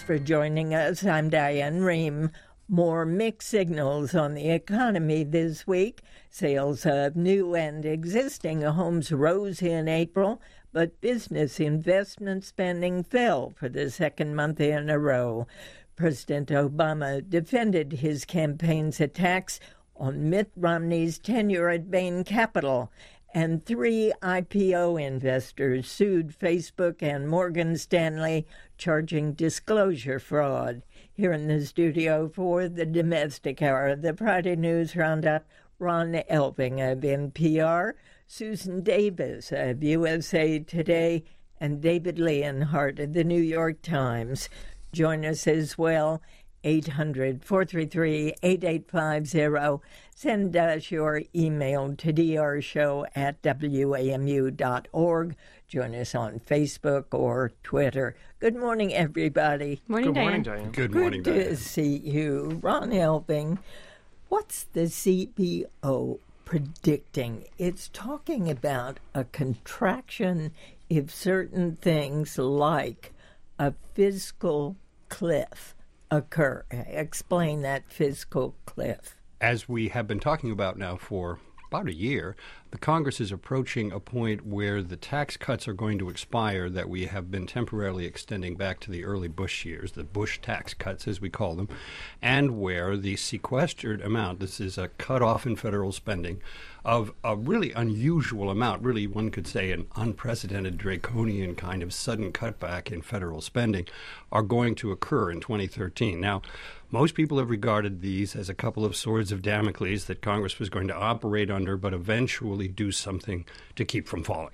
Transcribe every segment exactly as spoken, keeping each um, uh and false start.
for joining us. I'm Diane Rehm. More mixed signals on the economy this week. Sales of new and existing homes rose in April, but business investment spending fell for the second month in a row. President Obama defended his campaign's attacks on Mitt Romney's tenure at Bain Capital, and three I P O investors sued Facebook and Morgan Stanley, charging disclosure fraud. Here in the studio for the Domestic Hour of the Friday News Roundup, Ron Elving of N P R, Susan Davis of U S A Today, and David Leonhardt of the New York Times. Join us as well, eight hundred, four three three, eight eight five zero. Send us your email to d r show at w a m u dot org. Join us on Facebook or Twitter. Good morning, everybody. Morning, Good Diane. morning, Diane. Good Good morning, to Diane. see you. Ron Elving, what's the C B O predicting? It's talking about a contraction if certain things like a fiscal cliff occur. Explain that fiscal cliff. As we have been talking about now for about a year, the Congress is approaching a point where the tax cuts are going to expire that we have been temporarily extending back to the early Bush years, the Bush tax cuts as we call them, and where the sequestered amount, this is a cutoff in federal spending, of a really unusual amount, really one could say an unprecedented draconian kind of sudden cutback in federal spending, are going to occur in twenty thirteen. Now, most people have regarded these as a couple of swords of Damocles that Congress was going to operate under, but eventually do something to keep from falling.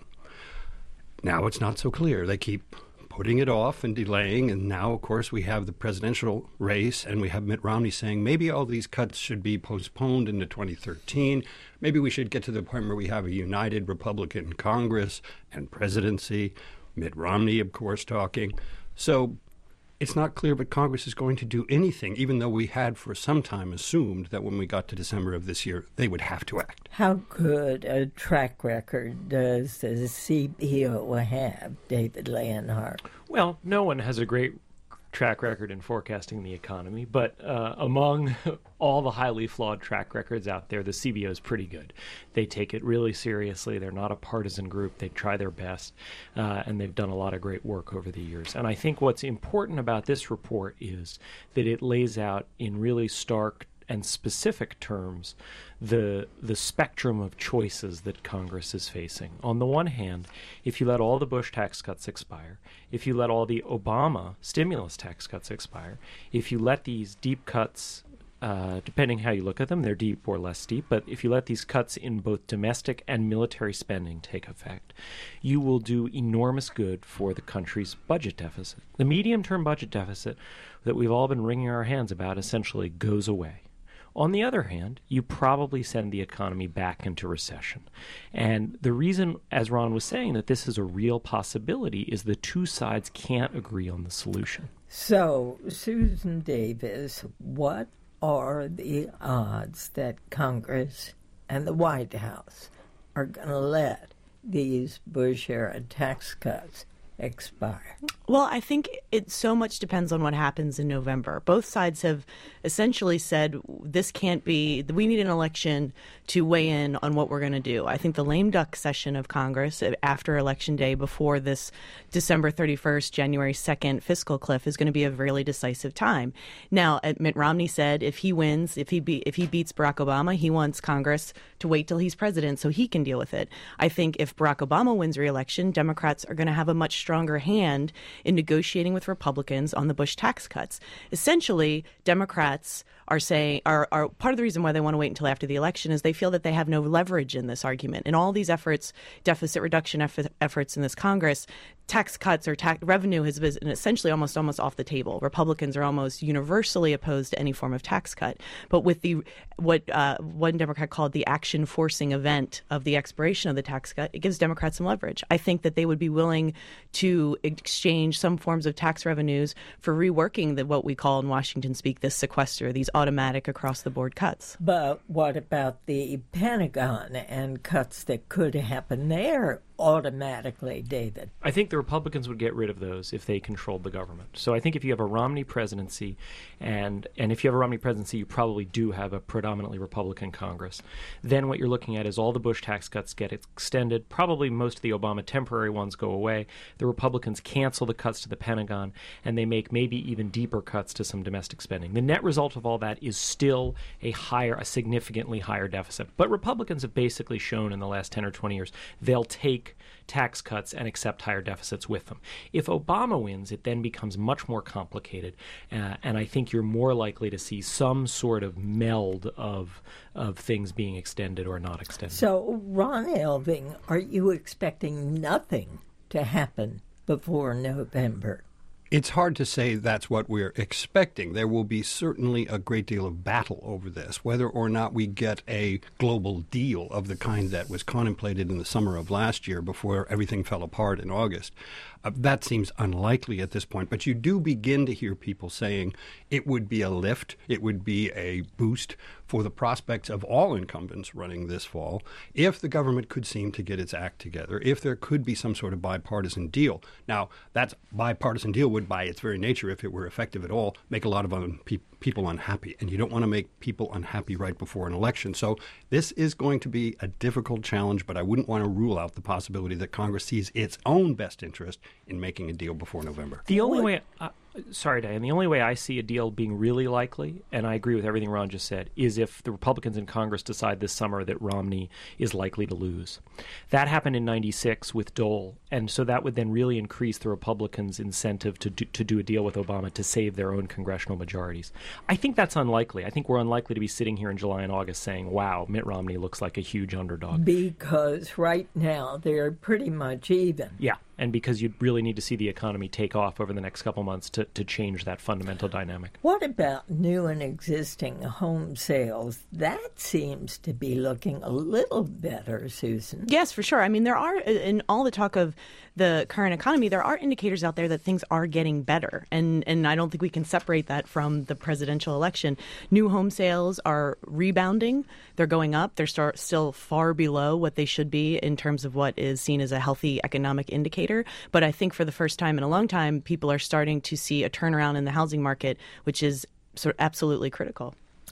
Now it's not so clear. They keep putting it off and delaying, and now, of course, we have the presidential race, and we have Mitt Romney saying maybe all these cuts should be postponed into twenty thirteen. Maybe we should get to the point where we have a united Republican Congress and presidency. Mitt Romney, of course, talking. So it's not clear that Congress is going to do anything, even though we had for some time assumed that when we got to December of this year, they would have to act. How good a track record does the C B O have, David Leonhardt? Well, no one has a great track record in forecasting the economy, but uh, among all the highly flawed track records out there, the C B O is pretty good. They take it really seriously. They're not a partisan group. They try their best, uh, and they've done a lot of great work over the years. And I think what's important about this report is that it lays out in really stark and specific terms the the spectrum of choices that Congress is facing. On the one hand, if you let all the Bush tax cuts expire, if you let all the Obama stimulus tax cuts expire, if you let these deep cuts, uh, depending how you look at them, they're deep or less deep, but if you let these cuts in both domestic and military spending take effect, you will do enormous good for the country's budget deficit. The medium-term budget deficit that we've all been wringing our hands about essentially goes away. On the other hand, you probably send the economy back into recession. And the reason, as Ron was saying, that this is a real possibility is the two sides can't agree on the solution. So, Susan Davis, what are the odds that Congress and the White House are going to let these Bush-era tax cuts expire? Well, I think it so much depends on what happens in November. Both sides have essentially said this can't be, we need an election to weigh in on what we're going to do. I think the lame duck session of Congress after Election Day before this December thirty-first, January second fiscal cliff is going to be a really decisive time. Now, Mitt Romney said if he wins, if he be, if he beats Barack Obama, he wants Congress to wait till he's president so he can deal with it. I think if Barack Obama wins re-election, Democrats are going to have a much stronger hand in negotiating with Republicans on the Bush tax cuts. Essentially, Democrats are saying are, are part of the reason why they want to wait until after the election is they feel that they have no leverage in this argument. In all these efforts, deficit reduction eff- efforts in this Congress, tax cuts or tax revenue has been essentially almost almost off the table. Republicans are almost universally opposed to any form of tax cut. But with the what uh, one Democrat called the action forcing event of the expiration of the tax cut, it gives Democrats some leverage. I think that they would be willing to exchange some forms of tax revenues for reworking the, what we call in Washington speak, this sequester, these automatic across-the-board cuts. But what about the Pentagon and cuts that could happen there automatically, David? I think the Republicans would get rid of those if they controlled the government. So I think if you have a Romney presidency, and and if you have a Romney presidency, you probably do have a predominantly Republican Congress. Then what you're looking at is all the Bush tax cuts get extended. Probably most of the Obama temporary ones go away. The Republicans cancel the cuts to the Pentagon, and they make maybe even deeper cuts to some domestic spending. The net result of all that is still a higher, a significantly higher deficit. But Republicans have basically shown in the last ten or twenty years they'll take tax cuts and accept higher deficits with them. If Obama wins, it then becomes much more complicated, uh, and I think you're more likely to see some sort of meld of of things being extended or not extended. So, Ron Elving, are you expecting nothing to happen before November? It's hard to say that's what we're expecting. There will be certainly a great deal of battle over this, whether or not we get a global deal of the kind that was contemplated in the summer of last year before everything fell apart in August. Uh, that seems unlikely at this point, but you do begin to hear people saying it would be a lift, it would be a boost for the prospects of all incumbents running this fall if the government could seem to get its act together, if there could be some sort of bipartisan deal. Now, that bipartisan deal would, by its very nature, if it were effective at all, make a lot of un- pe- people unhappy, and you don't want to make people unhappy right before an election. So this is going to be a difficult challenge, but I wouldn't want to rule out the possibility that Congress sees its own best interest in making a deal before November. The only way, uh, sorry, Diane, the only way I see a deal being really likely, and I agree with everything Ron just said, is if the Republicans in Congress decide this summer that Romney is likely to lose. That happened in ninety-six with Dole, and so that would then really increase the Republicans' incentive to do, to do a deal with Obama to save their own congressional majorities. I think that's unlikely. I think we're unlikely to be sitting here in July and August saying, wow, Mitt Romney looks like a huge underdog. Because right now they're pretty much even. Yeah. And because you'd really need to see the economy take off over the next couple months to, to change that fundamental dynamic. What about new and existing home sales? That seems to be looking a little better, Susan. Yes, for sure. I mean, there are, in all the talk of the current economy, there are indicators out there that things are getting better. And, and I don't think we can separate that from the presidential election. New home sales are rebounding. They're going up. They're start, still far below what they should be in terms of what is seen as a healthy economic indicator. But I think for the first time in a long time, people are starting to see a turnaround in the housing market, which is sort of absolutely critical.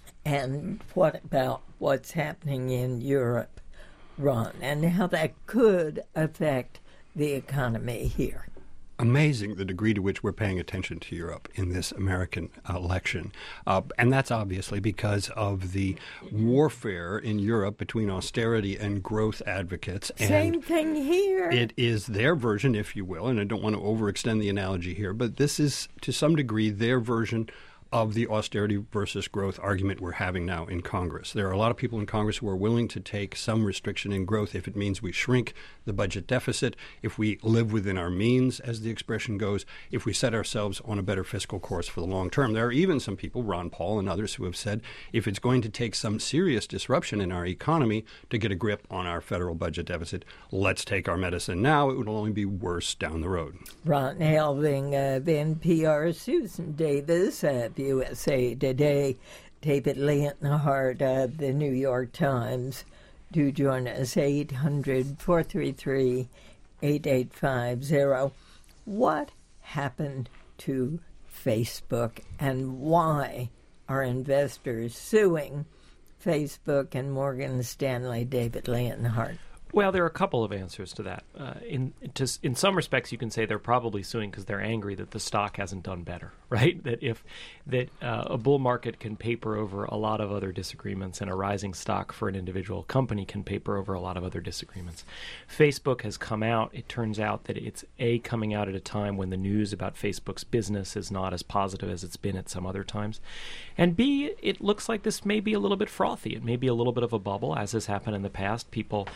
And what about what's happening in Europe, Ron, and how that could affect the economy here? Amazing the degree to which we're paying attention to Europe in this American election. Uh, and that's obviously because of the warfare in Europe between austerity and growth advocates. Same and thing here. It is their version, if you will, and I don't want to overextend the analogy here, but this is to some degree their version of the austerity versus growth argument we're having now in Congress. There are a lot of people in Congress who are willing to take some restriction in growth if it means we shrink the budget deficit, if we live within our means, as the expression goes, if we set ourselves on a better fiscal course for the long term. There are even some people, Ron Paul and others, who have said if it's going to take some serious disruption in our economy to get a grip on our federal budget deficit, let's take our medicine now. It will only be worse down the road. Ron Elving of N P R, Susan Davis of U S A Today, David Leonhardt of the New York Times. Do join us, eight hundred, four three three, eight eight five zero. What happened to Facebook, and why are investors suing Facebook and Morgan Stanley? David Leonhardt. Well, there are a couple of answers to that. Uh, in to, in some respects, you can say they're probably suing because they're angry that the stock hasn't done better, right? That if that uh, a bull market can paper over a lot of other disagreements, and a rising stock for an individual company can paper over a lot of other disagreements. Facebook has come out. It turns out that it's A, coming out at a time when the news about Facebook's business is not as positive as it's been at some other times. And B, it looks like this may be a little bit frothy. It may be a little bit of a bubble, as has happened in the past. People may have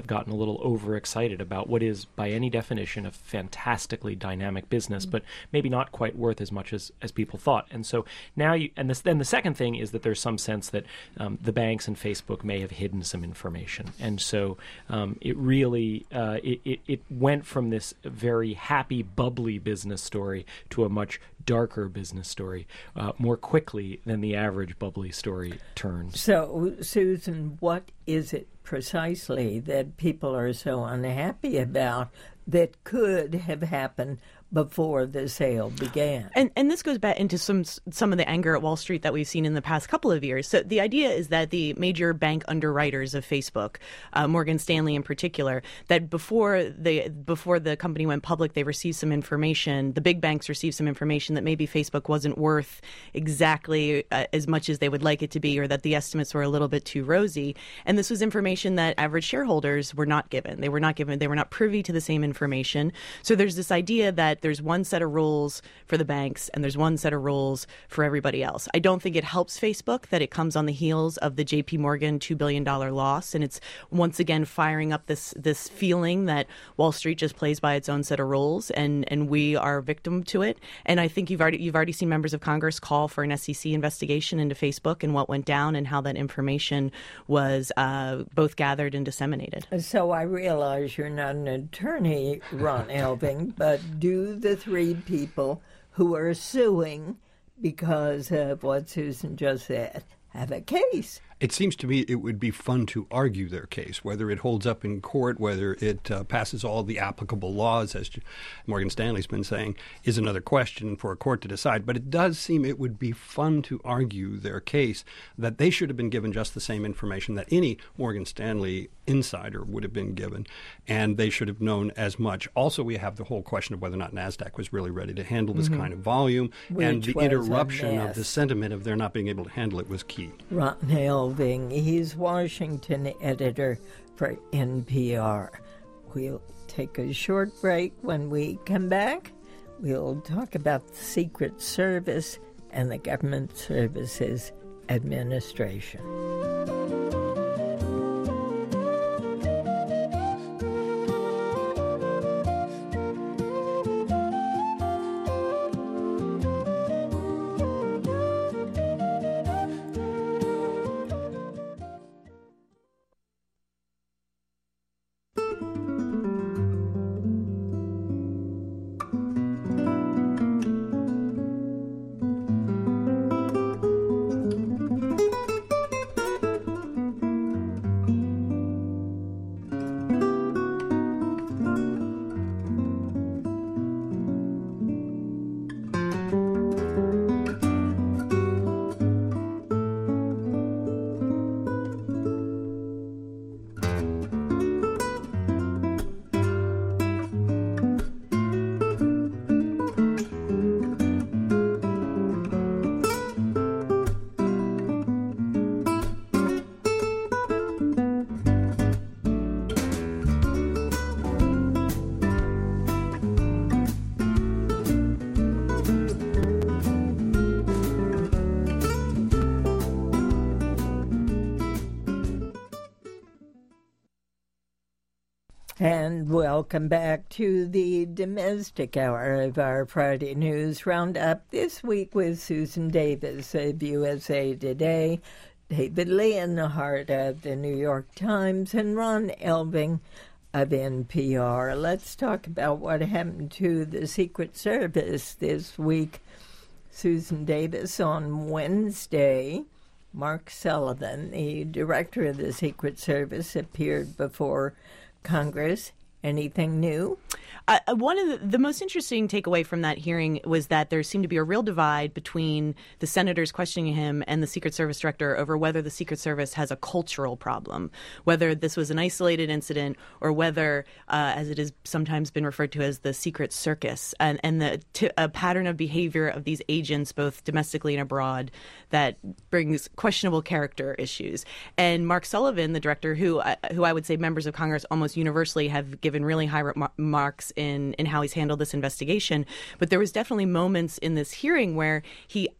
have gotten a little overexcited about what is, by any definition, a fantastically dynamic business, mm-hmm. but maybe not quite worth as much as, as people thought. And so now you, and this, then the second thing is that there's some sense that um, the banks and Facebook may have hidden some information. And so um, it really, uh, it, it, it went from this very happy, bubbly business story to a much darker business story uh, more quickly than the average bubbly story turns. So, Susan, what is it precisely that people are so unhappy about that could have happened before the sale began? And and this goes back into some some of the anger at Wall Street that we've seen in the past couple of years. So the idea is that the major bank underwriters of Facebook, uh, Morgan Stanley in particular, that before the before the company went public, they received some information. The big banks received some information that maybe Facebook wasn't worth exactly uh, as much as they would like it to be, or that the estimates were a little bit too rosy. And this was information that average shareholders were not given. They were not given. They were not privy to the same information. So there's this idea that there's one set of rules for the banks and there's one set of rules for everybody else. I don't think it helps Facebook that it comes on the heels of the J P Morgan two billion dollars loss. And it's once again firing up this this feeling that Wall Street just plays by its own set of rules, and, and we are a victim to it. And I think you've already you've already seen members of Congress call for an S E C investigation into Facebook and what went down and how that information was uh, both gathered and disseminated. So I realize you're not an attorney, Ron Elving, but do the three people who are suing because of what Susan just said have a case? It seems to me it would be fun to argue their case, whether it holds up in court, whether it uh, passes all the applicable laws, as Morgan Stanley's been saying, is another question for a court to decide. But it does seem it would be fun to argue their case that they should have been given just the same information that any Morgan Stanley insider would have been given, and they should have known as much. Also, we have the whole question of whether or not NASDAQ was really ready to handle this mm-hmm. kind of volume, Which and the interruption of the sentiment of their not being able to handle it was key. Ron Elving, he's Washington editor for N P R. We'll take a short break. When we come back, we'll talk about the Secret Service and the Government Services Administration. And welcome back to the domestic hour of our Friday News Roundup. This week with Susan Davis of U S A Today, David Leonhardt of the New York Times, and Ron Elving of N P R. Let's talk about what happened to the Secret Service this week. Susan Davis, on Wednesday, Mark Sullivan, the director of the Secret Service, appeared before Congress. Anything new? Uh, one of the, the most interesting takeaway from that hearing was that there seemed to be a real divide between the senators questioning him and the Secret Service director over whether the Secret Service has a cultural problem, whether this was an isolated incident or whether, uh, as it has sometimes been referred to as the secret circus, and, and the t- a pattern of behavior of these agents, both domestically and abroad, that brings questionable character issues. And Mark Sullivan, the director, who, uh, who I would say members of Congress almost universally have given really high mar- marks in, in how he's handled this investigation. But there was definitely moments in this hearing where he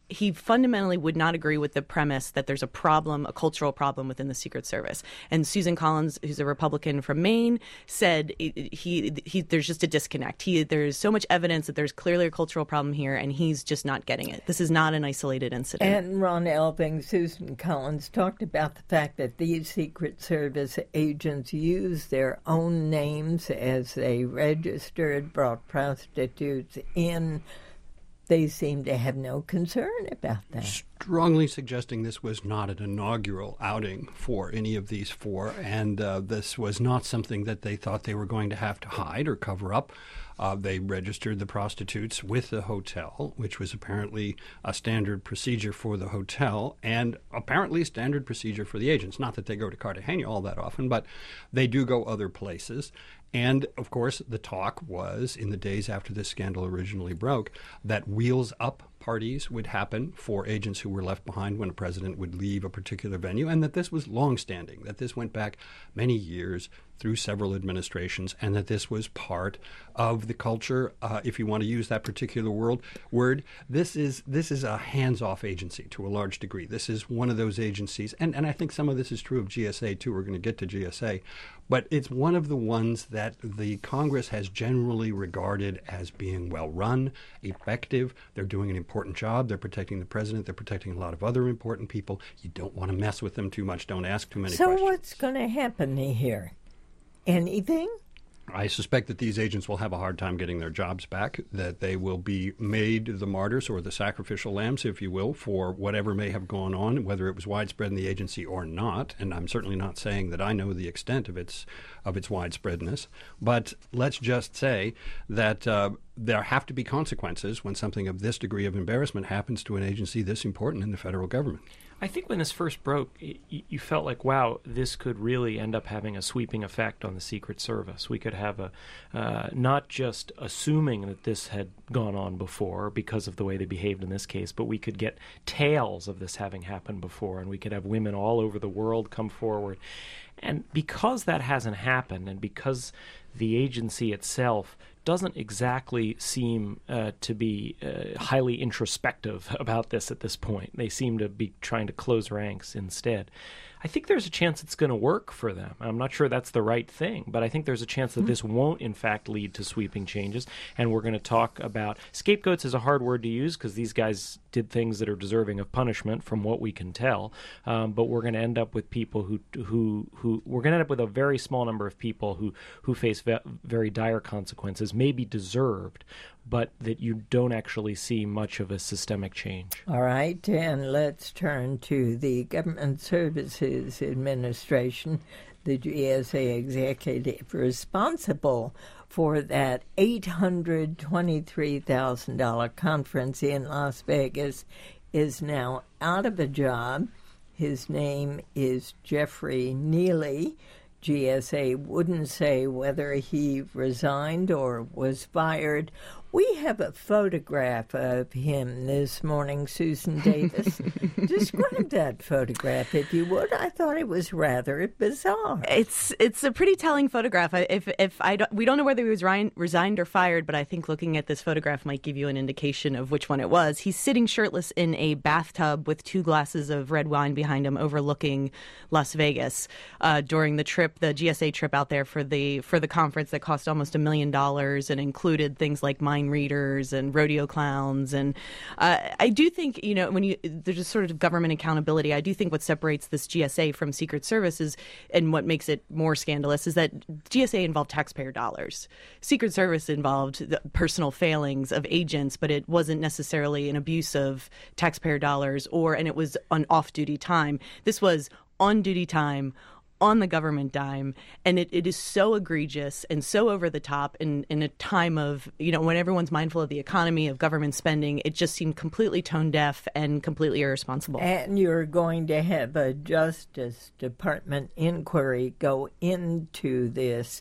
he fundamentally would not agree with the premise that there's a problem, a cultural problem within the Secret Service. And Susan Collins, who's a Republican from Maine, said he, he there's just a disconnect. He, there's so much evidence that there's clearly a cultural problem here, and he's just not getting it. This is not an isolated incident. And Ron Elving, Susan Collins talked about the fact that these Secret Service agents use their own names as they registered, brought prostitutes in. They seem to have no concern about that. Strongly suggesting this was not an inaugural outing for any of these four, and uh, this was not something that they thought they were going to have to hide or cover up. Uh, they registered the prostitutes with the hotel, which was apparently a standard procedure for the hotel and apparently standard procedure for the agents. Not that they go to Cartagena all that often, but they do go other places. And, of course, the talk was, in the days after this scandal originally broke, that Wheels Up parties would happen for agents who were left behind when a president would leave a particular venue, and that this was longstanding, that this went back many years through several administrations, and that this was part of the culture, uh, if you want to use that particular word. Word, this is this is a hands-off agency to a large degree. This is one of those agencies, and, and I think some of this is true of G S A, too. We're going to get to G S A. But it's one of the ones that the Congress has generally regarded as being well-run, effective. They're doing an important job. They're protecting the president. They're protecting a lot of other important people. You don't want to mess with them too much. Don't ask too many so questions. So what's going to happen here? Anything? I suspect that these agents will have a hard time getting their jobs back, that they will be made the martyrs or the sacrificial lambs, if you will, for whatever may have gone on, whether it was widespread in the agency or not. And I'm certainly not saying that I know the extent of its of its widespreadness. But let's just say that uh, there have to be consequences when something of this degree of embarrassment happens to an agency this important in the federal government. I think when this first broke, y- you felt like, wow, this could really end up having a sweeping effect on the Secret Service. We could have a, uh, not just assuming that this had gone on before because of the way they behaved in this case, but we could get tales of this having happened before, and we could have women all over the world come forward. And because that hasn't happened, and because the agency itself doesn't exactly seem uh, to be uh, highly introspective about this at this point. They seem to be trying to close ranks instead. I think there's a chance it's going to work for them. I'm not sure that's the right thing, but I think there's a chance that this won't, in fact, lead to sweeping changes. And we're going to talk about scapegoats is a hard word to use because these guys did things that are deserving of punishment, from what we can tell. Um, but we're going to end up with people who who who we're going to end up with a very small number of people who who face ve- very dire consequences, maybe deserved, but that you don't actually see much of a systemic change. All right, and let's turn to the Government Services Administration, the G S A executive responsible for that eight hundred twenty-three thousand dollars conference in Las Vegas, is now out of a job. His name is Jeffrey Neely. G S A wouldn't say whether he resigned or was fired. We have a photograph of him this morning, Susan Davis. Describe that photograph, if you would. I thought it was rather bizarre. It's it's a pretty telling photograph. If if I don't, we don't know whether he was resigned or fired, but I think looking at this photograph might give you an indication of which one it was. He's sitting shirtless in a bathtub with two glasses of red wine behind him, overlooking Las Vegas uh, during the trip, the G S A trip out there for the for the conference that cost almost a million dollars and included things like mind readers and rodeo clowns. And uh, I do think, you know, when you there's a sort of government accountability, I do think what separates this G S A from Secret Service is, and what makes it more scandalous, is that G S A involved taxpayer dollars. Secret Service involved the personal failings of agents, but it wasn't necessarily an abuse of taxpayer dollars, or and it was on off-duty time. This was on-duty time, on the government dime, and it, it is so egregious and so over the top in, in a time of, you know, when everyone's mindful of the economy, of government spending. It just seemed completely tone deaf and completely irresponsible. And you're going to have a Justice Department inquiry go into this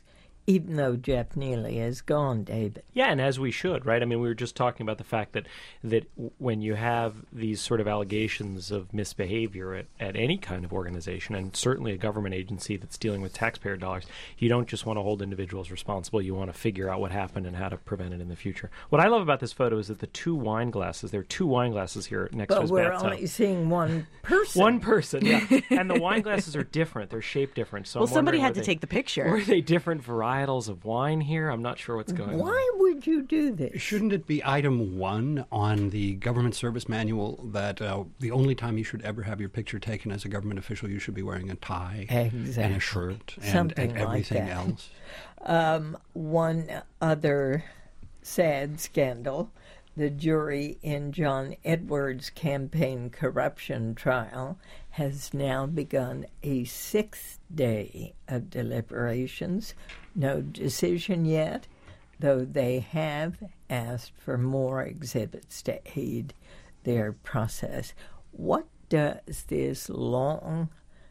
even though Jeff Neely is gone, David. Yeah, and as we should, right? I mean, we were just talking about the fact that that when you have these sort of allegations of misbehavior at, at any kind of organization, and certainly a government agency that's dealing with taxpayer dollars, you don't just want to hold individuals responsible. You want to figure out what happened and how to prevent it in the future. What I love about this photo is that the two wine glasses, there are two wine glasses here next but to his we're bathtub. only seeing one person. One person, yeah. And the wine glasses are different. They're shaped different. So well, I'm somebody had to they, take the picture. Were they different varietals of wine here? I'm not sure what's going Why on. Why would you do this? Shouldn't it be item one on the government service manual that uh, the only time you should ever have your picture taken as a government official, you should be wearing a tie exactly. and a shirt and, Something and everything like that. else? Um, one other sad scandal. The jury in John Edwards' campaign corruption trial has now begun a sixth day of deliberations. No decision yet, though they have asked for more exhibits to aid their process. What does this long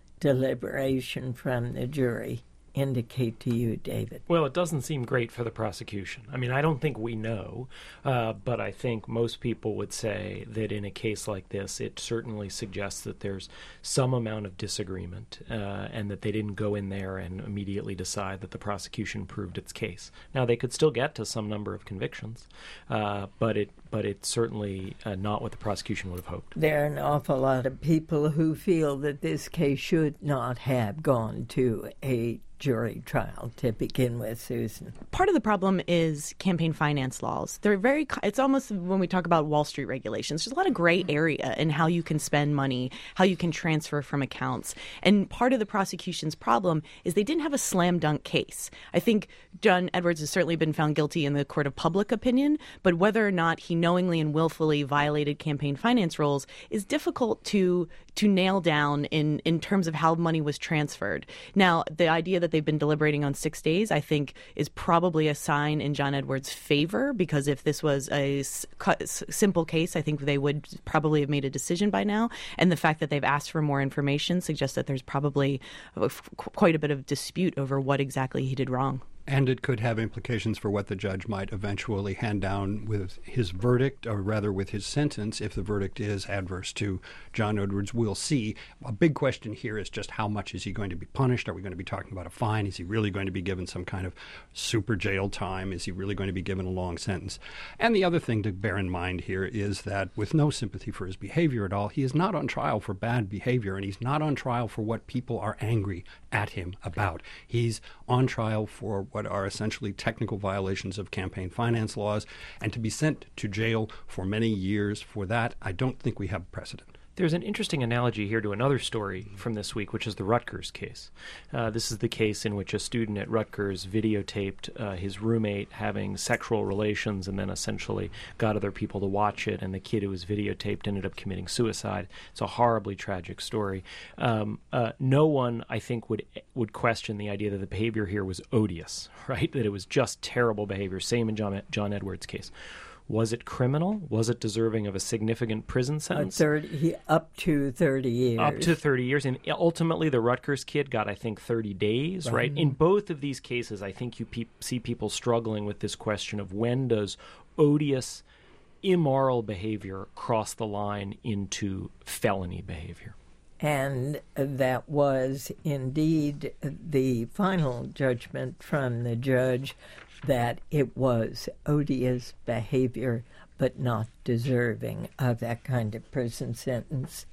deliberation from the jury indicate to you, David? Well, it doesn't seem great for the prosecution. I mean, I don't think we know, uh, but I think most people would say that in a case like this, it certainly suggests that there's some amount of disagreement uh, and that they didn't go in there and immediately decide that the prosecution proved its case. Now, they could still get to some number of convictions, uh, but it but it's certainly uh, not what the prosecution would have hoped. There are an awful lot of people who feel that this case should not have gone to a jury trial to begin with, Susan. Part of the problem is campaign finance laws. They're very, it's almost when we talk about Wall Street regulations, there's a lot of gray area in how you can spend money, how you can transfer from accounts. And part of the prosecution's problem is they didn't have a slam dunk case. I think John Edwards has certainly been found guilty in the court of public opinion, but whether or not he knowingly and willfully violated campaign finance rules is difficult to to nail down in, in terms of how money was transferred. Now, the idea that they've been deliberating on six days, I think, is probably a sign in John Edwards' favor, because if this was a s- s- simple case, I think they would probably have made a decision by now. And the fact that they've asked for more information suggests that there's probably a f- quite a bit of dispute over what exactly he did wrong. And it could have implications for what the judge might eventually hand down with his verdict, or rather with his sentence, if the verdict is adverse to John Edwards. We'll see. A big question here is just how much is he going to be punished? Are we going to be talking about a fine? Is he really going to be given some kind of super jail time? Is he really going to be given a long sentence? And the other thing to bear in mind here is that with no sympathy for his behavior at all, he is not on trial for bad behavior, and he's not on trial for what people are angry at him about. He's on trial for what are essentially technical violations of campaign finance laws, and to be sent to jail for many years for that, I don't think we have precedent. There's an interesting analogy here to another story from this week, which is the Rutgers case. Uh, this is the case in which a student at Rutgers videotaped uh, his roommate having sexual relations and then essentially got other people to watch it, and the kid who was videotaped ended up committing suicide. It's a horribly tragic story. Um, uh, no one, I think, would would question the idea that the behavior here was odious, right? That it was just terrible behavior. Same in John, John Edwards' case. Was it criminal? Was it deserving of a significant prison sentence? Uh, thirty, up to thirty years. Up to thirty years. And ultimately, the Rutgers kid got, I think, thirty days, right? right? In both of these cases, I think you pe- see people struggling with this question of when does odious, immoral behavior cross the line into felony behavior? And that was indeed the final judgment from the judge, that it was odious behavior, but not deserving of that kind of prison sentence.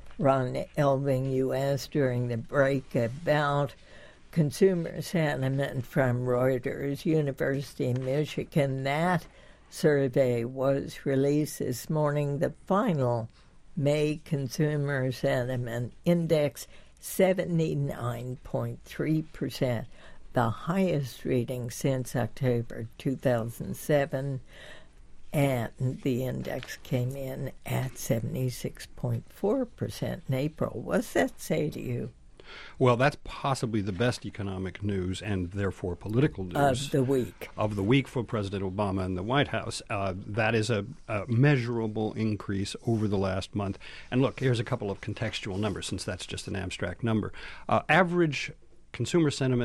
Ron Elving, you asked during the break about consumer sentiment from Reuters, University of Michigan. That survey was released this morning. The final May Consumer Sentiment Index, seventy-nine point three percent. The highest reading since October two thousand seven, and the index came in at seventy-six point four percent in April. What's that say to you? Well, that's possibly the best economic news and therefore political news Of the week. Of the week for President Obama and the White House. Uh, that is a, a measurable increase over the last month. And look, here's a couple of contextual numbers, since that's just an abstract number. Uh, average consumer sentiment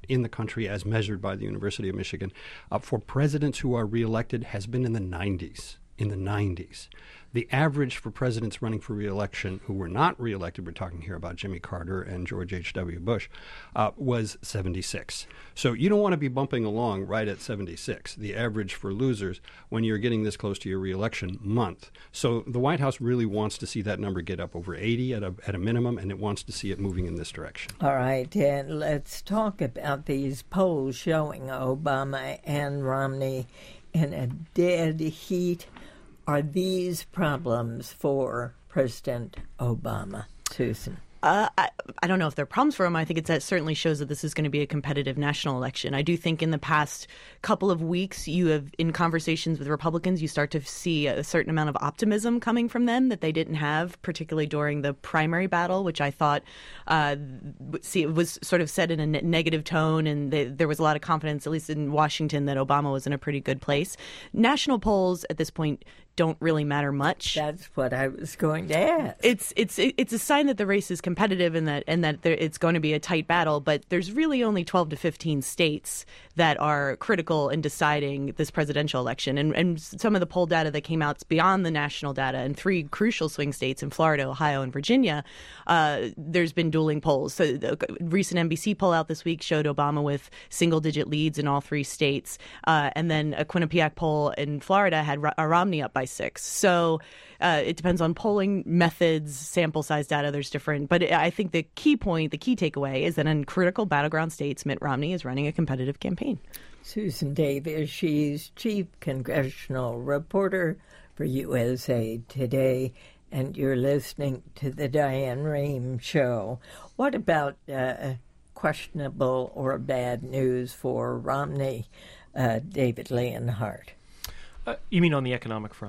in the country as measured by the University of Michigan uh, for presidents who are reelected has been in the nineties. In the nineties. The average for presidents running for re-election who were not re-elected, we're talking here about Jimmy Carter and George H W. Bush, uh, was seventy-six. So you don't want to be bumping along right at seventy-six, the average for losers, when you're getting this close to your re-election month. So the White House really wants to see that number get up over eighty at a, at a minimum, and it wants to see it moving in this direction. All right, and let's talk about these polls showing Obama and Romney in a dead heat. Are these problems for President Obama, Susan? Uh, I, I don't know if they're problems for him. I think it's, that certainly shows that this is going to be a competitive national election. I do think in the past couple of weeks, you have, in conversations with Republicans, you start to see a certain amount of optimism coming from them that they didn't have, particularly during the primary battle, which I thought uh, see, it was sort of said in a ne- negative tone, and they, there was a lot of confidence, at least in Washington, that Obama was in a pretty good place. National polls at this point don't really matter much. That's what I was going to ask. It's it's it's a sign that the race is competitive and that and that there, it's going to be a tight battle. But there's really only twelve to fifteen states that are critical in deciding this presidential election. And and some of the poll data that came out beyond the national data in three crucial swing states in Florida, Ohio, and Virginia, uh, there's been dueling polls. So the recent N B C poll out this week showed Obama with single-digit leads in all three states, uh, and then a Quinnipiac poll in Florida had Ro- Romney up by six. So uh, it depends on polling methods, sample size data. There's different. But I think the key point, the key takeaway is that in critical battleground states, Mitt Romney is running a competitive campaign. Susan Davis, she's chief congressional reporter for U S A Today, and you're listening to the Diane Rehm Show. What about uh, questionable or bad news for Romney, uh, David Leonhardt? Uh, you mean on the economic front?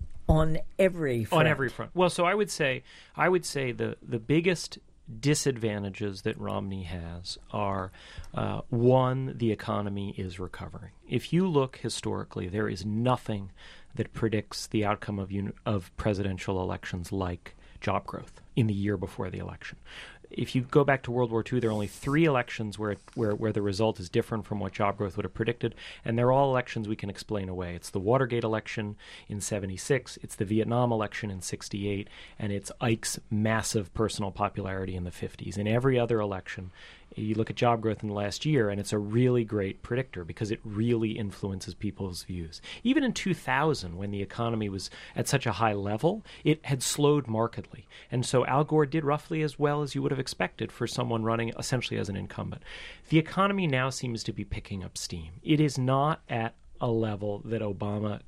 On every front. On every front. Well, so I would say, I would say the the biggest disadvantages that Romney has are, uh, one, the economy is recovering. If you look historically, there is nothing that predicts the outcome of uni- of presidential elections like job growth in the year before the election. If you go back to World War Two, there are only three elections where, where where the result is different from what job growth would have predicted, and they're all elections we can explain away. It's the Watergate election in seventy-six, it's the Vietnam election in sixty-eight, and it's Ike's massive personal popularity in the fifties. In every other election, you look at job growth in the last year, and it's a really great predictor because it really influences people's views. Even in two thousand, when the economy was at such a high level, it had slowed markedly. And so Al Gore did roughly as well as you would have expected for someone running essentially as an incumbent. The economy now seems to be picking up steam. It is not at a level that Obama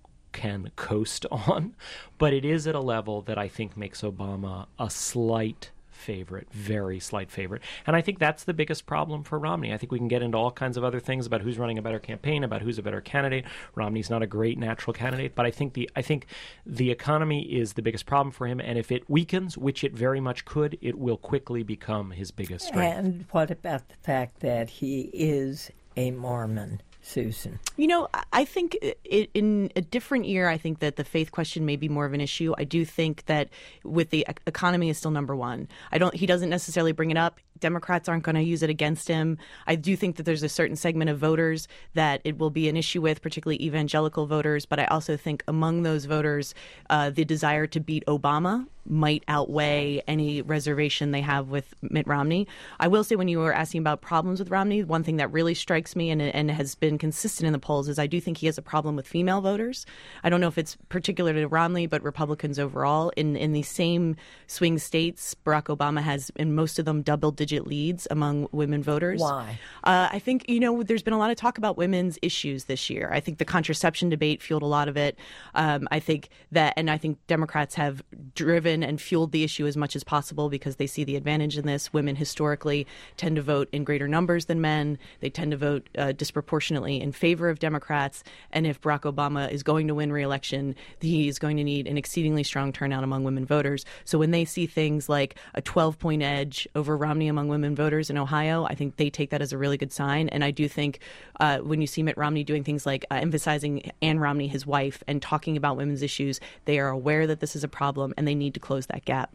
can coast on, but it is at a level that I think makes Obama a slight favorite, very slight favorite. And I think that's the biggest problem for Romney. I think we can get into all kinds of other things about who's running a better campaign, about who's a better candidate. Romney's not a great natural candidate, but I think the I think the economy is the biggest problem for him, and if it weakens, which it very much could, it will quickly become his biggest strength. And what about the fact that he is a Mormon, Susan? You know, I think it, in a different year, I think that the faith question may be more of an issue. I do think that with the economy is still number one. I don't. He doesn't necessarily bring it up. Democrats aren't going to use it against him. I do think that there's a certain segment of voters that it will be an issue with, particularly evangelical voters. But I also think among those voters, uh, the desire to beat Obama might outweigh any reservation they have with Mitt Romney. I will say, when you were asking about problems with Romney, one thing that really strikes me and, and has been consistent in the polls is I do think he has a problem with female voters. I don't know if it's particular to Romney, but Republicans overall. In, in these same swing states, Barack Obama has, in most of them, double-digit leads among women voters. Why? Uh, I think, you know, there's been a lot of talk about women's issues this year. I think the contraception debate fueled a lot of it. Um, I think that, and I think Democrats have driven and fueled the issue as much as possible because they see the advantage in this. Women historically tend to vote in greater numbers than men. They tend to vote uh, disproportionately in favor of Democrats. And if Barack Obama is going to win re-election, he is going to need an exceedingly strong turnout among women voters. So when they see things like a twelve-point edge over Romney among women voters in Ohio, I think they take that as a really good sign. And I do think uh, when you see Mitt Romney doing things like uh, emphasizing Ann Romney, his wife, and talking about women's issues, they are aware that this is a problem and they need to close that gap.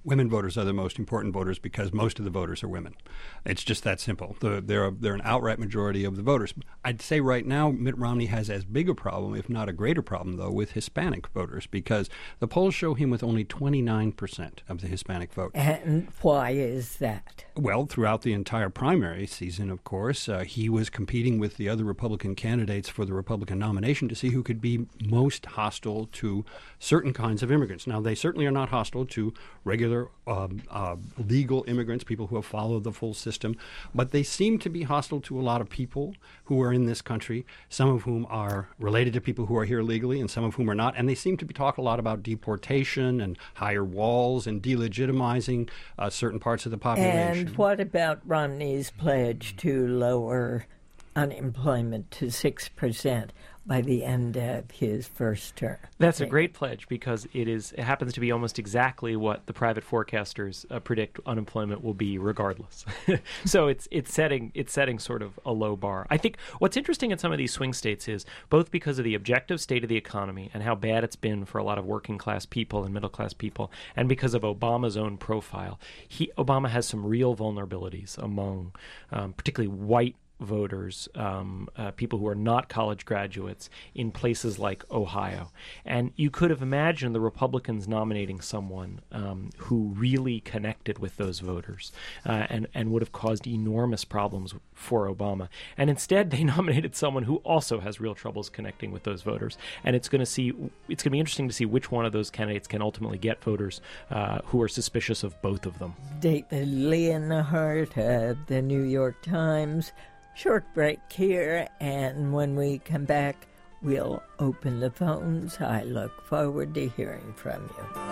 women voters are the most important voters because most of the voters are women. It's just that simple. The, they're, a, they're an outright majority of the voters. I'd say right now Mitt Romney has as big a problem, if not a greater problem, though, with Hispanic voters because the polls show him with only twenty-nine percent of the Hispanic vote. And why is that? Well, throughout the entire primary season, of course, uh, he was competing with the other Republican candidates for the Republican nomination to see who could be most hostile to certain kinds of immigrants. Now, they certainly are not hostile to regular um, uh, legal immigrants, people who have followed the full system, but they seem to be hostile to a lot of people who are in this country, some of whom are related to people who are here legally and some of whom are not. And they seem to be talking a lot about deportation and higher walls and delegitimizing uh, certain parts of the population. And what about Romney's pledge to lower unemployment to six percent by the end of his first term? That's a great pledge because it is. It happens to be almost exactly what the private forecasters uh, predict unemployment will be regardless. So it's it's setting it's setting sort of a low bar. I think what's interesting in some of these swing states is both because of the objective state of the economy and how bad it's been for a lot of working class people and middle class people, and because of Obama's own profile. He Obama has some real vulnerabilities among um, particularly white voters, um, uh, people who are not college graduates in places like Ohio. And you could have imagined the Republicans nominating someone um, who really connected with those voters uh, and, and would have caused enormous problems for Obama. And instead, they nominated someone who also has real troubles connecting with those voters. And it's going to see it's going to be interesting to see which one of those candidates can ultimately get voters uh, who are suspicious of both of them. David Leonhardt of the New York Times. Short break here, and when we come back, we'll open the phones. I look forward to hearing from you.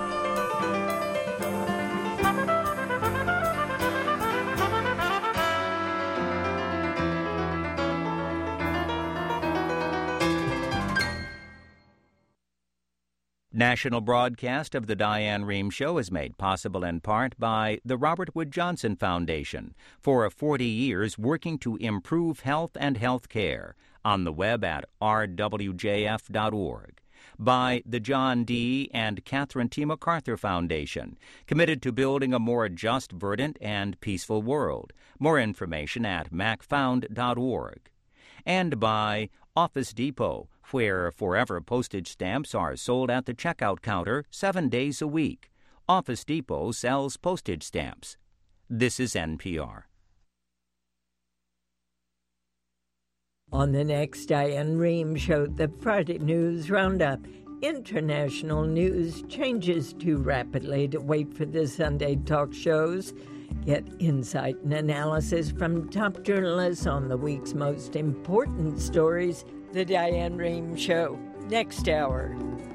National broadcast of the Diane Rehm Show is made possible in part by the Robert Wood Johnson Foundation for forty years working to improve health and health care, on the web at r w j f dot org. By the John D. and Catherine T. MacArthur Foundation, committed to building a more just, verdant, and peaceful world. More information at mac found dot org. And by Office Depot, where forever postage stamps are sold at the checkout counter seven days a week. Office Depot sells postage stamps. This is N P R. On the next Diane Rehm Show, the Friday News Roundup. International news changes too rapidly to wait for the Sunday talk shows. Get insight and analysis from top journalists on the week's most important stories. The Diane Rehm Show, next hour.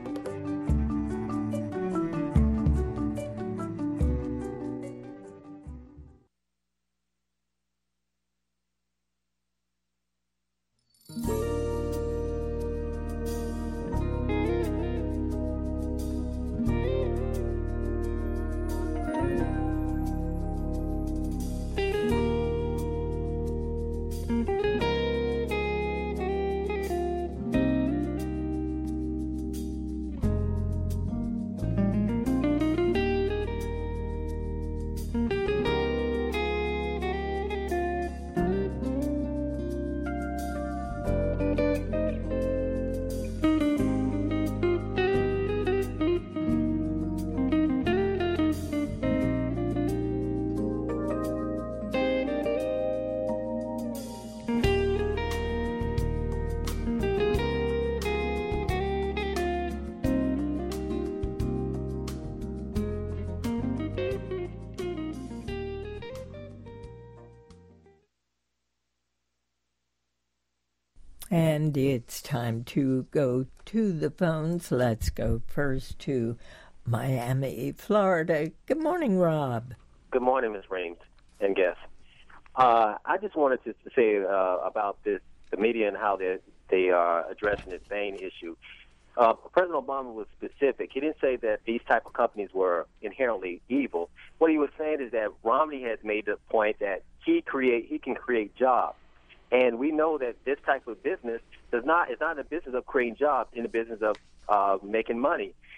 And it's time to go to the phones. Let's go first to Miami, Florida. Good morning, Rob. Good morning, Miz Rehm and guests. Uh, I just wanted to say uh, about this, the media and how they, they are addressing this Bain issue. Uh, President Obama was specific. He didn't say that these type of companies were inherently evil. What he was saying is that Romney has made the point that he create he can create jobs. And we know that this type of business does not is not in the business of creating jobs, in the business of uh, making money.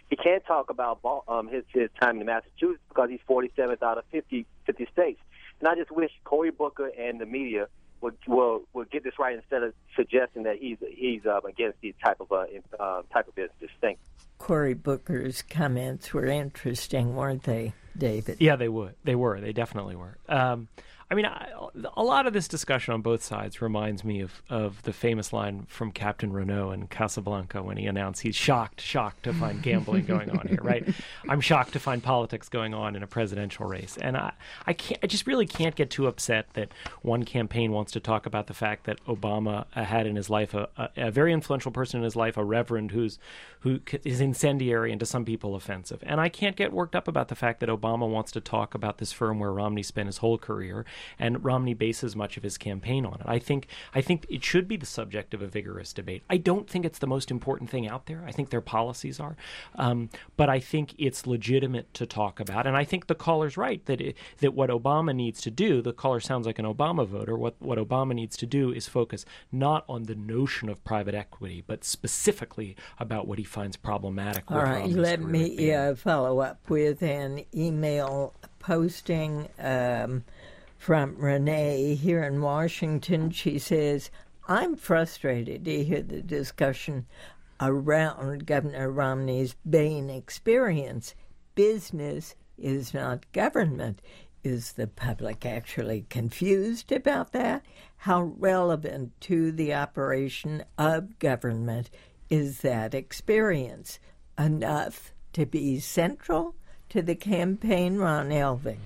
He can't talk about um, his his time in Massachusetts because he's forty-seventh out of fifty, fifty states. And I just wish Cory Booker and the media would will would get this right instead of suggesting that he's he's um, against these type of uh, uh, type of businesses. Thank you. Cory Booker's comments were interesting, weren't they, David? Yeah, they would. They were. They definitely were. Um, I mean, I, a lot of this discussion on both sides reminds me of, of the famous line from Captain Renault in Casablanca when he announced he's shocked, shocked to find gambling going on here, right? I'm shocked to find politics going on in a presidential race. And I, I, can't, I just really can't get too upset that one campaign wants to talk about the fact that Obama had in his life a, a, a very influential person in his life, a reverend who's who is incendiary and to some people offensive. And I can't get worked up about the fact that Obama wants to talk about this firm where Romney spent his whole career, and Romney bases much of his campaign on it. I think I think it should be the subject of a vigorous debate. I don't think it's the most important thing out there. I think their policies are. Um, but I think it's legitimate to talk about. And I think the caller's right that it, that what Obama needs to do, the caller sounds like an Obama voter, what, what Obama needs to do is focus not on the notion of private equity, but specifically about what he finds problematic with All right, Romney's let career me uh, follow up with an email posting um, from Renee here in Washington. She says, I'm frustrated to hear the discussion around Governor Romney's Bain experience. Business is not government. Is the public actually confused about that? How relevant to the operation of government is that experience? Enough to be central to the campaign, Ron Elving?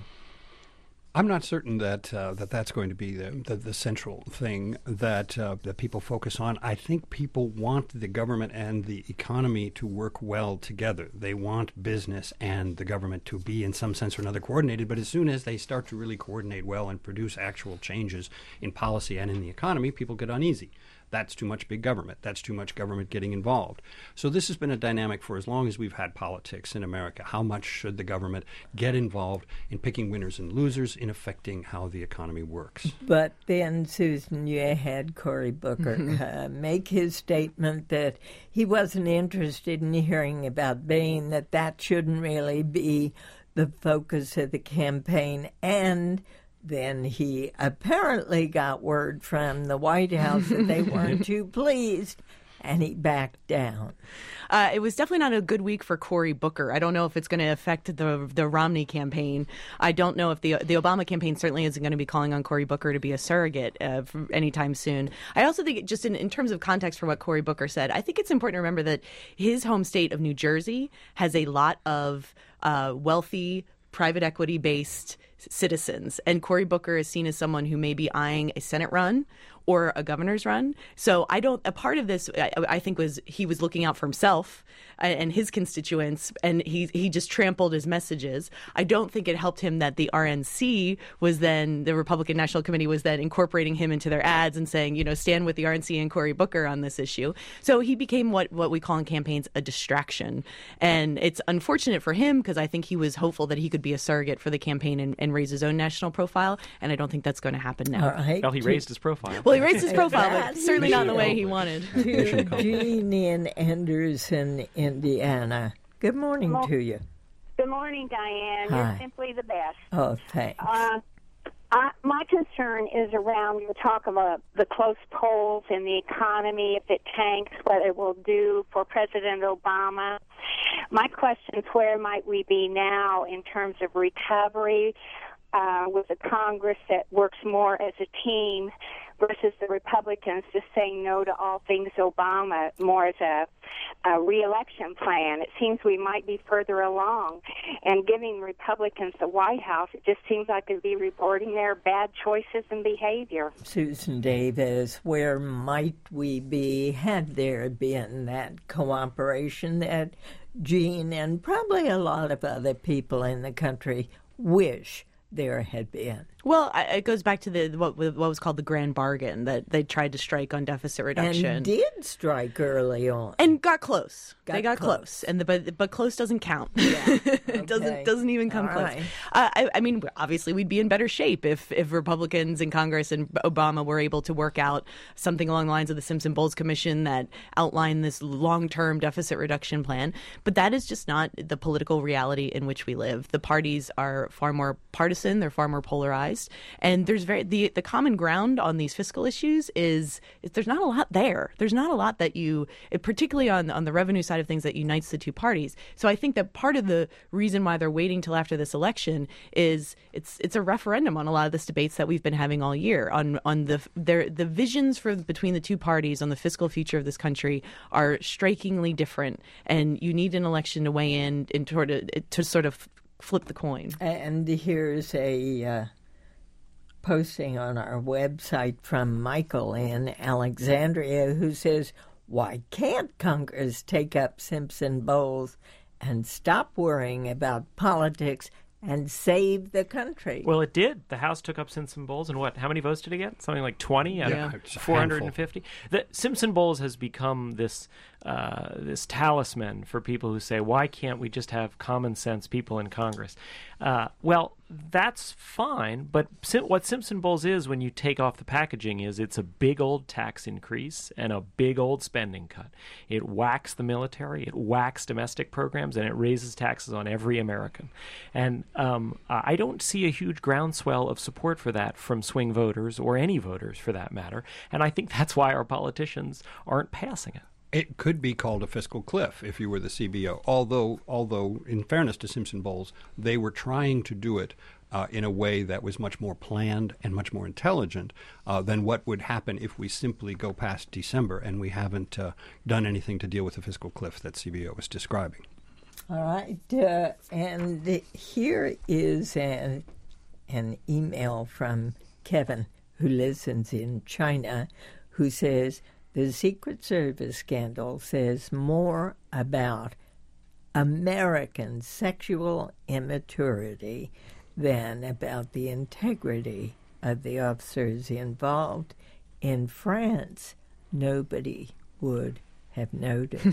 I'm not certain that uh, that that's going to be the the, the central thing that uh, that people focus on. I think people want the government and the economy to work well together. They want business and the government to be, in some sense or another, coordinated. But as soon as they start to really coordinate well and produce actual changes in policy and in the economy, people get uneasy. That's too much big government. That's too much government getting involved. So this has been a dynamic for as long as we've had politics in America. How much should the government get involved in picking winners and losers, in affecting how the economy works? But then, Susan, you had Cory Booker uh, make his statement that he wasn't interested in hearing about Bain, that that shouldn't really be the focus of the campaign, and then he apparently got word from the White House that they weren't too pleased, and he backed down. Uh, it was definitely not a good week for Cory Booker. I don't know if it's going to affect the the Romney campaign. I don't know if the the Obama campaign certainly isn't going to be calling on Cory Booker to be a surrogate uh, anytime soon. I also think, just in, in terms of context for what Cory Booker said, I think it's important to remember that his home state of New Jersey has a lot of uh, wealthy, private equity-based citizens. And Cory Booker is seen as someone who may be eyeing a Senate run or a governor's run. So I don't, a part of this, I, I think, was he was looking out for himself and his constituents, and he he just trampled his messages. I don't think it helped him that the R N C was then, the Republican National Committee was then incorporating him into their ads and saying, you know, stand with the R N C and Cory Booker on this issue. So he became what, what we call in campaigns a distraction. And it's unfortunate for him because I think he was hopeful that he could be a surrogate for the campaign and, and raise his own national profile. And I don't think that's going to happen now. All right. Well, he raised his profile. Well, he raised his profile, but certainly not in the way he wanted. To Jean in Anderson, Indiana. Good morning Well, to you. Good morning, Diane. Hi. You're simply the best. Oh, thanks. Uh, I, my concern is around the talk of uh, the close polls and the economy, if it tanks, what it will do for President Obama. My question is, where might we be now in terms of recovery uh, with a Congress that works more as a team versus the Republicans just saying no to all things Obama, more as a, a re-election plan? It seems we might be further along. And giving Republicans the White House, it just seems like they'd be reporting their bad choices and behavior. Susan Davis, where might we be had there been that cooperation that Jean and probably a lot of other people in the country wish there had been? Well, I, it goes back to the what, what was called the grand bargain that they tried to strike on deficit reduction. And did strike early on. And got close. Got they got close. close. And the, but, but close doesn't count. Yeah. It Okay. doesn't doesn't even come All close. right. Uh, I, I mean, obviously, we'd be in better shape if, if Republicans in Congress and Obama were able to work out something along the lines of the Simpson-Bowles Commission that outlined this long-term deficit reduction plan. But that is just not the political reality in which we live. The parties are far more partisan. They're far more polarized. And there's very the, the common ground on these fiscal issues is, is there's not a lot there. There's not a lot that you, particularly on, on the revenue side of things, that unites the two parties. So I think that part of the reason why they're waiting till after this election is it's it's a referendum on a lot of this debates that we've been having all year on on the their the visions for between the two parties on the fiscal future of this country are strikingly different, and you need an election to weigh in and to, to sort of flip the coin. And here's a uh, posting on our website from Michael in Alexandria who says, why can't Congress take up Simpson-Bowles and stop worrying about politics and save the country? Well, it did. The House took up Simpson-Bowles, and what? How many votes did it get? Something like twenty out Yeah, of it's a four hundred fifty. The Simpson-Bowles has become this uh, this talisman for people who say, "Why can't we just have common sense people in Congress?" Uh, well, that's fine, but Sim- what Simpson-Bowles is when you take off the packaging is it's a big old tax increase and a big old spending cut. It whacks the military, it whacks domestic programs, and it raises taxes on every American. And um, I don't see a huge groundswell of support for that from swing voters or any voters for that matter, and I think that's why our politicians aren't passing it. It could be called a fiscal cliff if you were the C B O, although, although in fairness to Simpson-Bowles, they were trying to do it uh, in a way that was much more planned and much more intelligent uh, than what would happen if we simply go past December and we haven't uh, done anything to deal with the fiscal cliff that C B O was describing. All right. Uh, and here is an, an email from Kevin, who listens in China, who says, the Secret Service scandal says more about American sexual immaturity than about the integrity of the officers involved. In France, nobody would have noticed.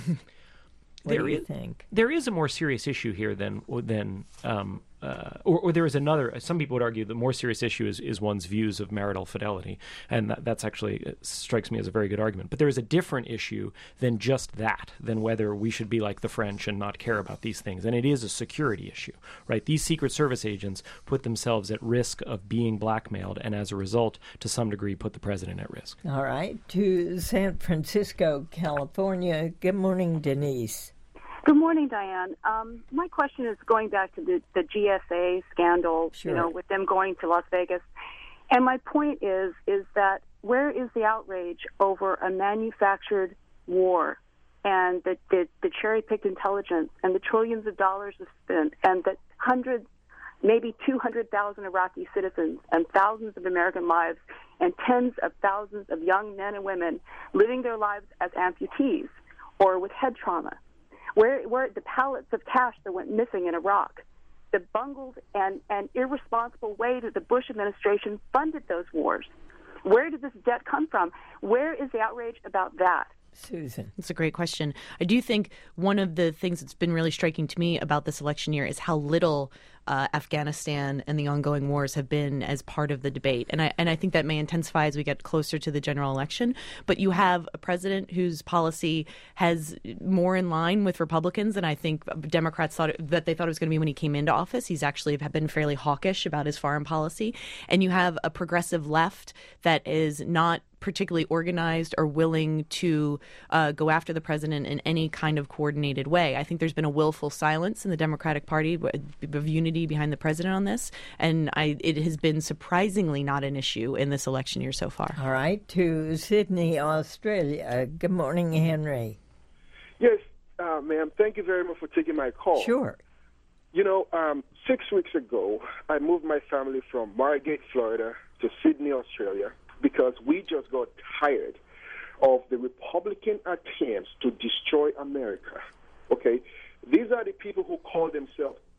What There do you is- think? There is a more serious issue here than than um, uh, or, or there is another. Some people would argue the more serious issue is, is one's views of marital fidelity, and that, that's actually uh, strikes me as a very good argument. But there is a different issue than just that, than whether we should be like the French and not care about these things, and it is a security issue, right? These Secret Service agents put themselves at risk of being blackmailed, and as a result, to some degree, put the president at risk. All right. To San Francisco, California. Good morning, Denise. Good morning, Diane. Um, my question is going back to the, the G S A scandal, Sure. you know, with them going to Las Vegas. And my point is, is that where is the outrage over a manufactured war and the, the, the cherry-picked intelligence and the trillions of dollars spent and the hundreds, maybe two hundred thousand Iraqi citizens and thousands of American lives and tens of thousands of young men and women living their lives as amputees or with head trauma? Where, where the pallets of cash that went missing in Iraq, the bungled and, and irresponsible way that the Bush administration funded those wars. Where did this debt come from? Where is the outrage about that? Susan. That's a great question. I do think one of the things that's been really striking to me about this election year is how little uh, Afghanistan and the ongoing wars have been as part of the debate. And I and I think that may intensify as we get closer to the general election. But you have a president whose policy has more in line with Republicans than I think Democrats thought it, that they thought it was going to be when he came into office. He's actually been fairly hawkish about his foreign policy. And you have a progressive left that is not particularly organized or willing to uh, go after the president in any kind of coordinated way. I think there's been a willful silence in the Democratic Party of unity behind the president on this, and I, it has been surprisingly not an issue in this election year so far. All right, to Sydney, Australia. Good morning, Henry. Yes, uh, ma'am. Thank you very much for taking my call. Sure. You know, um, six weeks ago, I moved my family from Margate, Florida, to Sydney, Australia, because we just got tired of the Republican attempts to destroy America. Okay? These are the people who call themselves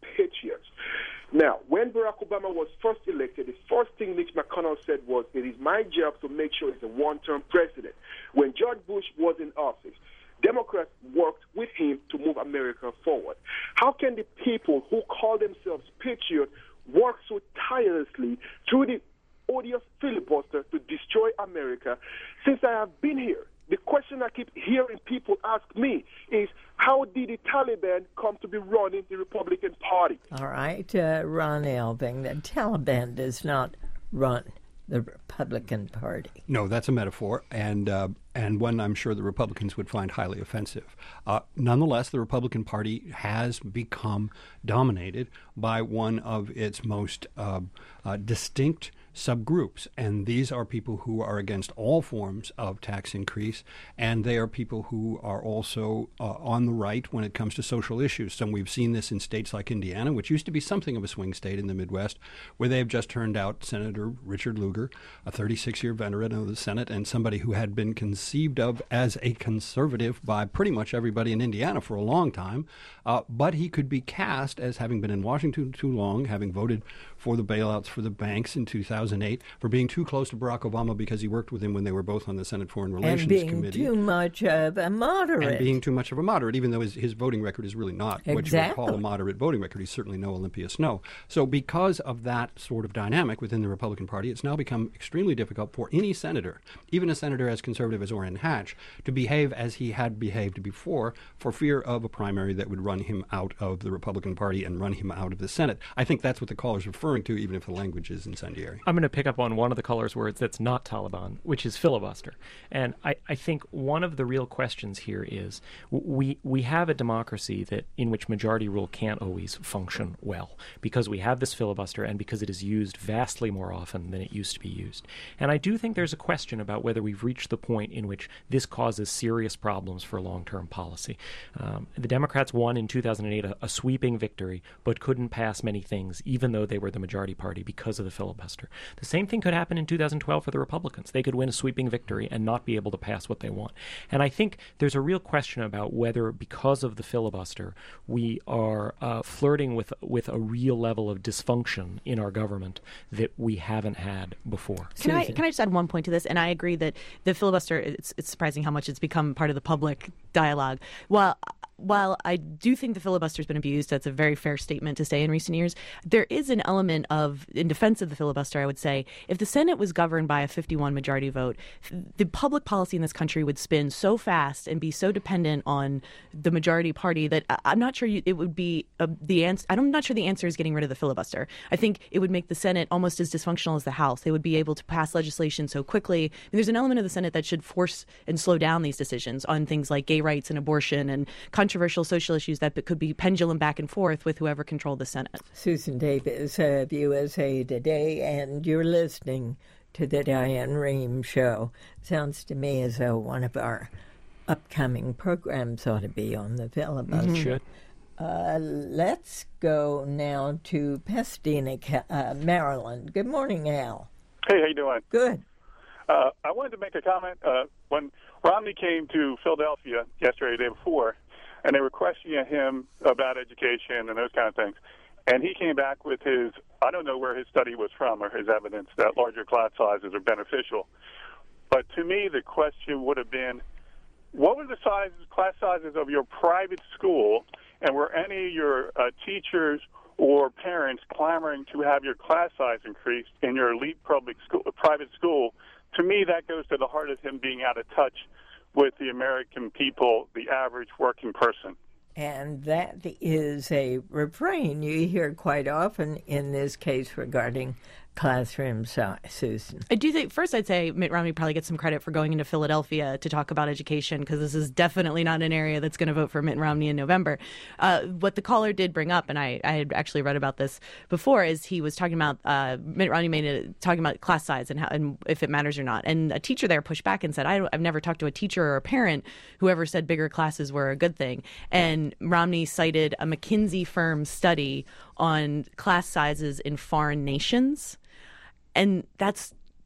patriots. Now, when Barack Obama was first elected, the first thing Mitch McConnell said was, it is my job to make sure he's a one-term president. When George Bush was in office, Democrats worked with him to move America forward. How can the people who call themselves patriots work so tirelessly through the odious filibuster to destroy America? Since I have been here, the question I keep hearing people ask me is, how did the Taliban come to be running the Republican Party? All right, uh, Ron Elving, the Taliban does not run the Republican Party. No, that's a metaphor, and uh, and one I'm sure the Republicans would find highly offensive. Uh, nonetheless, the Republican Party has become dominated by one of its most uh, uh, distinct subgroups, and these are people who are against all forms of tax increase, and they are people who are also uh, on the right when it comes to social issues. So we've seen this in states like Indiana, which used to be something of a swing state in the Midwest, where they have just turned out Senator Richard Lugar, a thirty-six-year veteran of the Senate and somebody who had been conceived of as a conservative by pretty much everybody in Indiana for a long time, uh, but he could be cast as having been in Washington too long, having voted for the bailouts for the banks in two thousand eight, for being too close to Barack Obama because he worked with him when they were both on the Senate Foreign Relations and being Committee. too much of a moderate. And being too much of a moderate, even though his, his voting record is really not exactly. what you would call a moderate voting record. He's certainly no Olympia Snow. So because of that sort of dynamic within the Republican Party, it's now become extremely difficult for any senator, even a senator as conservative as Orrin Hatch, to behave as he had behaved before for fear of a primary that would run him out of the Republican Party and run him out of the Senate. I think that's what the caller's referring to, even if the language is incendiary. I'm going to pick up on one of the caller's words that's not Taliban, which is filibuster. And I, I think one of the real questions here is we we have a democracy that in which majority rule can't always function well because we have this filibuster and because it is used vastly more often than it used to be used. And I do think there's a question about whether we've reached the point in which this causes serious problems for long-term policy. Um, the Democrats won in two thousand eight a, a sweeping victory, but couldn't pass many things, even though they were the majority party, because of the filibuster. The same thing could happen in two thousand twelve for the Republicans. They could win a sweeping victory and not be able to pass what they want. And I think there's a real question about whether, because of the filibuster, we are uh, flirting with with a real level of dysfunction in our government that we haven't had before. Can I can I just add one point to this? And I agree that the filibuster, it's, it's surprising how much it's become part of the public dialogue. While While I do think the filibuster has been abused, that's a very fair statement to say in recent years, there is an element of, in defense of the filibuster, I would say, if the Senate was governed by a fifty-one majority vote, the public policy in this country would spin so fast and be so dependent on the majority party that I'm not sure you, it would be a, the answer. I'm not sure the answer is getting rid of the filibuster. I think it would make the Senate almost as dysfunctional as the House. They would be able to pass legislation so quickly. I mean, there's an element of the Senate that should force and slow down these decisions on things like gay rights and abortion and controversial social issues that could be pendulum back and forth with whoever controlled the Senate. Susan Davis of U S A Today, and you're listening to the Diane Rehm Show. Sounds to me as though one of our upcoming programs ought to be on the filibuster. Mm-hmm. Should. Uh, let's go now to Pasadena, uh, Maryland. Good morning, Al. Hey, how you doing? Good. Uh, I wanted to make a comment. Uh, when Romney came to Philadelphia yesterday, the day before, and they were questioning him about education and those kind of things, and he came back with his, I don't know where his study was from or his evidence that larger class sizes are beneficial. But to me, the question would have been, what were the sizes, class sizes of your private school, and were any of your uh, teachers or parents clamoring to have your class size increased in your elite public school, private school? To me, that goes to the heart of him being out of touch with the American people, the average working person. And that is a refrain you hear quite often in this case regarding classroom size, Susan. I do think, first I'd say Mitt Romney probably gets some credit for going into Philadelphia to talk about education, because this is definitely not an area that's going to vote for Mitt Romney in November. Uh, what the caller did bring up, and I, I had actually read about this before, is he was talking about, uh, Mitt Romney made it, talking about class size and, how, and if it matters or not. And a teacher there pushed back and said, I, I've never talked to a teacher or a parent who ever said bigger classes were a good thing. And Romney cited a McKinsey firm study on class sizes in foreign nations. And that's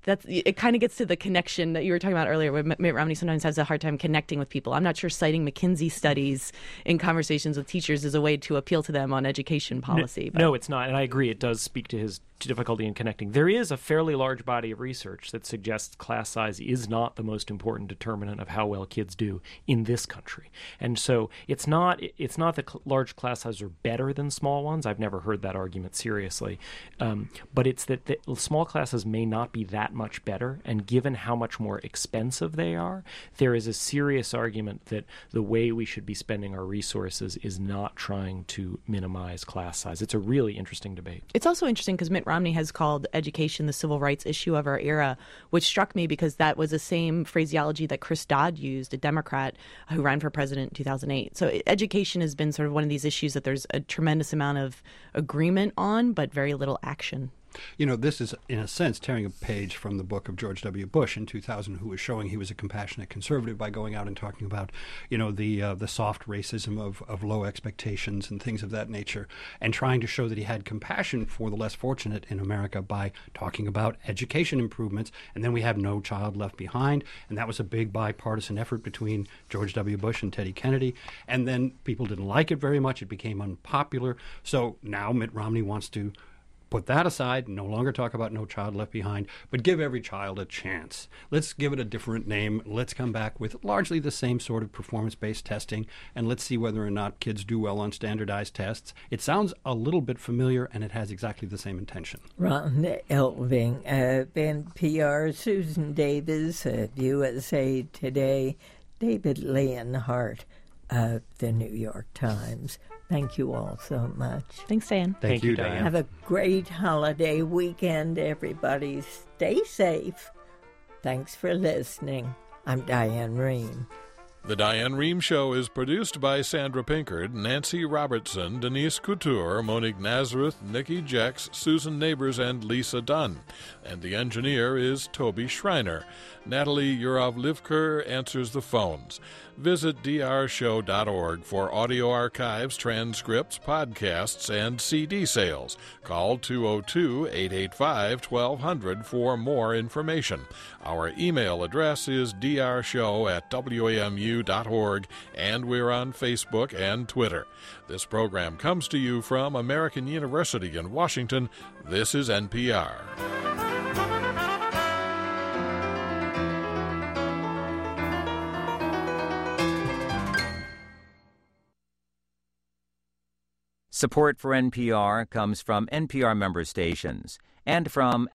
that's it. Kind of gets to the connection that you were talking about earlier, where Mitt Romney sometimes has a hard time connecting with people. I'm not sure citing McKinsey studies in conversations with teachers is a way to appeal to them on education policy. No, but. no, it's not, and I agree. It does speak to his difficulty in connecting. There is a fairly large body of research that suggests class size is not the most important determinant of how well kids do in this country. And so it's not it's not that cl- large class sizes are better than small ones. I've never heard that argument seriously. Um, but it's that the small classes may not be that much better, and given how much more expensive they are, there is a serious argument that the way we should be spending our resources is not trying to minimize class size. It's a really interesting debate. It's also interesting because Mitt Romney has called education the civil rights issue of our era, which struck me because that was the same phraseology that Chris Dodd used, a Democrat who ran for president in two thousand eight. So education has been sort of one of these issues that there's a tremendous amount of agreement on, but very little action. You know, this is, in a sense, tearing a page from the book of George W. Bush in two thousand, who was showing he was a compassionate conservative by going out and talking about, you know, the uh, the soft racism of, of low expectations and things of that nature, and trying to show that he had compassion for the less fortunate in America by talking about education improvements. And then we have No Child Left Behind, and that was a big bipartisan effort between George W. Bush and Teddy Kennedy. And then people didn't like it very much. It became unpopular. So now Mitt Romney wants to put that aside, no longer talk about No Child Left Behind, but give every child a chance. Let's give it a different name. Let's come back with largely the same sort of performance-based testing, and let's see whether or not kids do well on standardized tests. It sounds a little bit familiar, and it has exactly the same intention. Ron Elving, uh, N P R, Susan Davis of U S A Today, David Leonhardt of the New York Times. Thank you all so much. Thanks, Diane. Thank, Thank you, you, Diane. Diane. Have a great holiday weekend, everybody. Stay safe. Thanks for listening. I'm Diane Rehm. The Diane Rehm Show is produced by Sandra Pinkard, Nancy Robertson, Denise Couture, Monique Nazareth, Nikki Jex, Susan Neighbors, and Lisa Dunn. And the engineer is Toby Schreiner. Natalie Urov-Livker answers the phones. Visit d r show dot org for audio archives, transcripts, podcasts, and C D sales. Call two oh two, eight eight five, twelve hundred for more information. Our email address is d r show at w a m u dot org, and we're on Facebook and Twitter. This program comes to you from American University in Washington. This is N P R. Support for N P R comes from N P R member stations and from